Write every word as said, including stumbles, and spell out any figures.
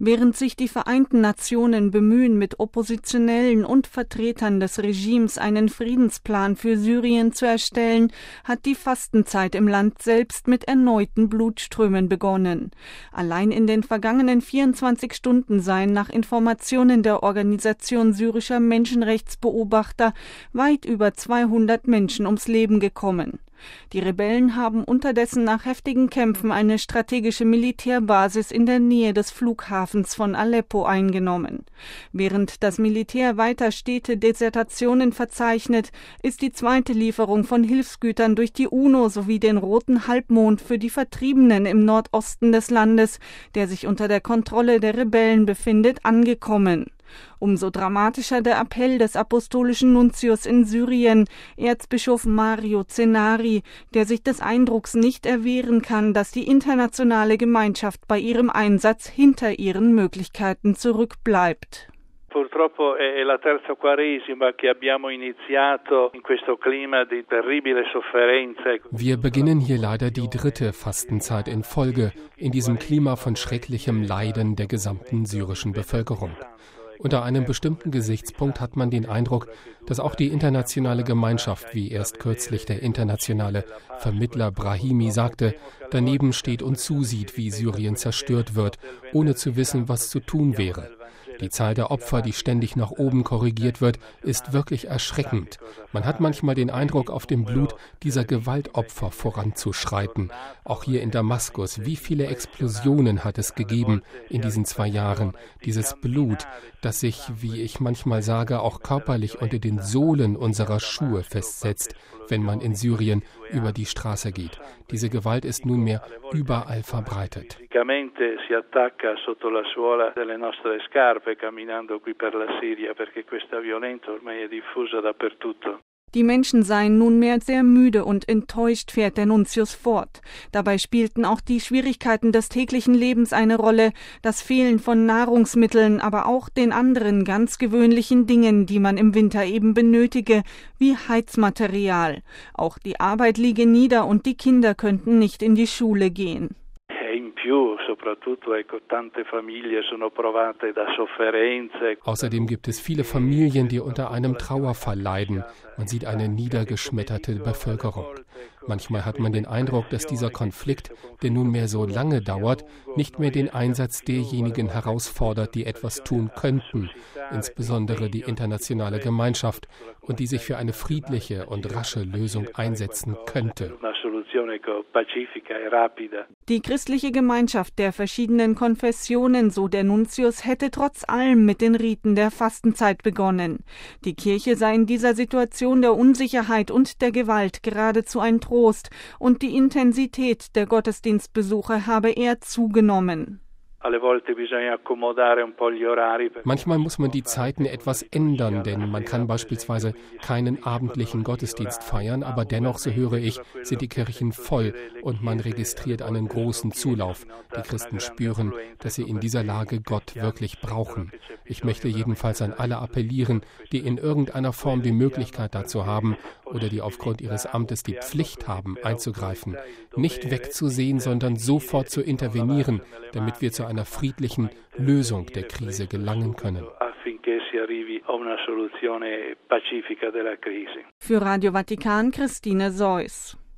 Während sich die Vereinten Nationen bemühen, mit Oppositionellen und Vertretern des Regimes einen Friedensplan für Syrien zu erstellen, hat die Fastenzeit im Land selbst mit erneuten Blutströmen begonnen. Allein in den vergangenen vierundzwanzig Stunden seien nach Informationen der Organisation syrischer Menschenrechtsbeobachter weit über zweihundert Menschen ums Leben gekommen. Die Rebellen haben unterdessen nach heftigen Kämpfen eine strategische Militärbasis in der Nähe des Flughafens von Aleppo eingenommen. Während das Militär weiter stete Desertationen verzeichnet, ist die zweite Lieferung von Hilfsgütern durch die UNO sowie den Roten Halbmond für die Vertriebenen im Nordosten des Landes, der sich unter der Kontrolle der Rebellen befindet, angekommen. Umso dramatischer der Appell des apostolischen Nuntius in Syrien, Erzbischof Mario Zenari, der sich des Eindrucks nicht erwehren kann, dass die internationale Gemeinschaft bei ihrem Einsatz hinter ihren Möglichkeiten zurückbleibt. Purtroppo è la terza Quaresima che abbiamo iniziato in questo clima di terribile sofferenza. Wir beginnen hier leider die dritte Fastenzeit in Folge in diesem Klima von schrecklichem Leiden der gesamten syrischen Bevölkerung. Unter einem bestimmten Gesichtspunkt hat man den Eindruck, dass auch die internationale Gemeinschaft, wie erst kürzlich der internationale Vermittler Brahimi sagte, daneben steht und zusieht, wie Syrien zerstört wird, ohne zu wissen, was zu tun wäre. Die Zahl der Opfer, die ständig nach oben korrigiert wird, ist wirklich erschreckend. Man hat manchmal den Eindruck, auf dem Blut dieser Gewaltopfer voranzuschreiten. Auch hier in Damaskus, wie viele Explosionen hat es gegeben in diesen zwei Jahren? Dieses Blut, das sich, wie ich manchmal sage, auch körperlich unter den Sohlen unserer Schuhe festsetzt, wenn man in Syrien über die Straße geht. Diese Gewalt ist nunmehr überall verbreitet. Si attacca sotto la suola delle nostre scarpe camminando qui per la Siria, perché questa violenza ormai è diffusa dappertutto. Die Menschen seien nunmehr sehr müde und enttäuscht, fährt der Nuntius fort. Dabei spielten auch die Schwierigkeiten des täglichen Lebens eine Rolle, das Fehlen von Nahrungsmitteln, aber auch den anderen ganz gewöhnlichen Dingen, die man im Winter eben benötige, wie Heizmaterial. Auch die Arbeit liege nieder und die Kinder könnten nicht in die Schule gehen. Außerdem gibt es viele Familien, die unter einem Trauerfall leiden. Man sieht eine niedergeschmetterte Bevölkerung. Manchmal hat man den Eindruck, dass dieser Konflikt, der nunmehr so lange dauert, nicht mehr den Einsatz derjenigen herausfordert, die etwas tun könnten, insbesondere die internationale Gemeinschaft, und die sich für eine friedliche und rasche Lösung einsetzen könnte. Die christliche Gemeinschaft der verschiedenen Konfessionen, so der Nuntius, hätte trotz allem mit den Riten der Fastenzeit begonnen. Die Kirche sei in dieser Situation der Unsicherheit und der Gewalt geradezu ein Trost, und die Intensität der Gottesdienstbesuche habe eher zugenommen. Manchmal muss man die Zeiten etwas ändern, denn man kann beispielsweise keinen abendlichen Gottesdienst feiern, aber dennoch, so höre ich, sind die Kirchen voll und man registriert einen großen Zulauf. Die Christen spüren, dass sie in dieser Lage Gott wirklich brauchen. Ich möchte jedenfalls an alle appellieren, die in irgendeiner Form die Möglichkeit dazu haben oder die aufgrund ihres Amtes die Pflicht haben, einzugreifen, nicht wegzusehen, sondern sofort zu intervenieren, damit wir zu einer friedlichen Lösung der Krise gelangen können. Für Radio Vatikan, Christine Seuss.